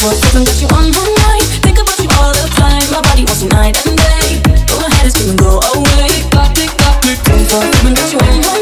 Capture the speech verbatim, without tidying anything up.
twenty-four seven, got you on my mind. Think about you all the time. My body wants you night and day. But my head is screaming, go away. Got it, got it. twenty-four seven, got you on my mind.